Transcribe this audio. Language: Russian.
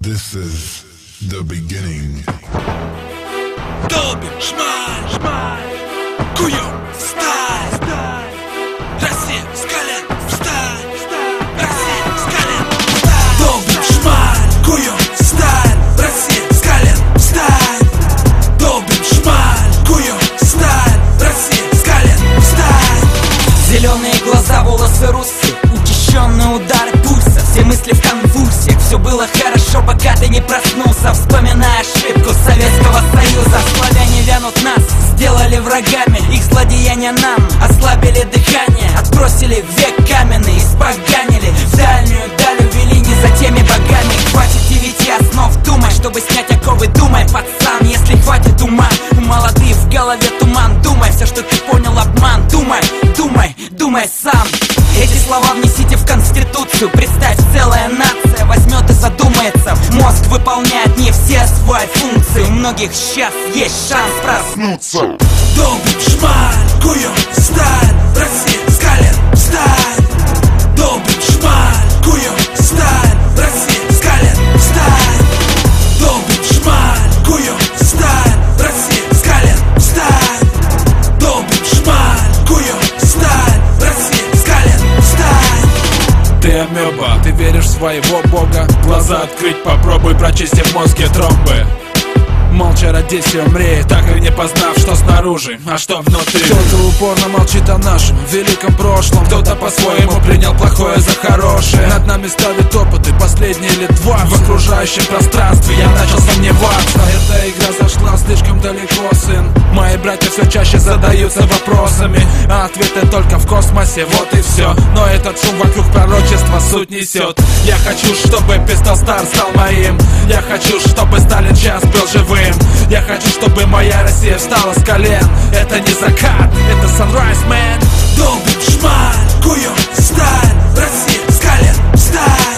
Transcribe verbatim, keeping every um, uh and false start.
This is the beginning. Долбим, шмаль, шмаль, куем, сталь, сталь. Россия с колен, встань, Россия с колен, встань. Долбим, шмаль, куем, сталь, Россия с колен, встань. Долбим, шмаль, куем, сталь, Россия с колен, встань. Зеленые глаза, волосы русые, учащенный удар пульса, все мысли в конвульсиях. Все было хорошо, пока ты не проснулся, вспоминая ошибку Советского Союза. Славяне вянут нас, сделали врагами, их злодеяния нам ослабили дыхание, отбросили век каменный, испоганили, в дальнюю даль увели не за теми богами. Хватит девяти основ, думай, чтобы снять оковы, думай, пацан, если хватит ума. У молодых в голове туман, думай, все, что ты понял, обман. Думай, думай, думай сам. Эти слова внесите в Конституцию. Представь, целая нация возьмет и задумается. Мозг выполняет не все свои функции. У многих сейчас есть шанс проснуться. Долбим, шмаль, куем, сталь, Россия с колен, встань. Долбим, шмаль, куем, сталь, Россия с колен, встань. Долбим, шмаль, куем, сталь, Россия с колен, встань. Долбим, шмаль, куем, сталь, Россия с колен, встань. Ты амеба, ты веришь в своего бога. Глаза открыть попробуй, прочисти в мозге тромбы. Молча родись и умри, так и не познав, что снаружи, а что внутри. Кто-то упорно молчит о нашем великом прошлом, кто-то по-своему принял плохое за хорошее. Над нами ставят опыты, последние лет два. В окружающем пространстве я начал сомневаться. Эта игра зашла слишком далеко, сын. Мои братья все чаще задаются вопросами, а ответы только в космосе, вот и все. Но этот шум вокруг пророчества суть несет. Я хочу, чтобы Пистол Стар стал моим. Я хочу, чтобы Сталин час был живым. Я хочу, чтобы моя Россия встала с колен. Это не закат, это sunrise, man. Долбим, шмаль, куем, сталь, Россия с колен, встань.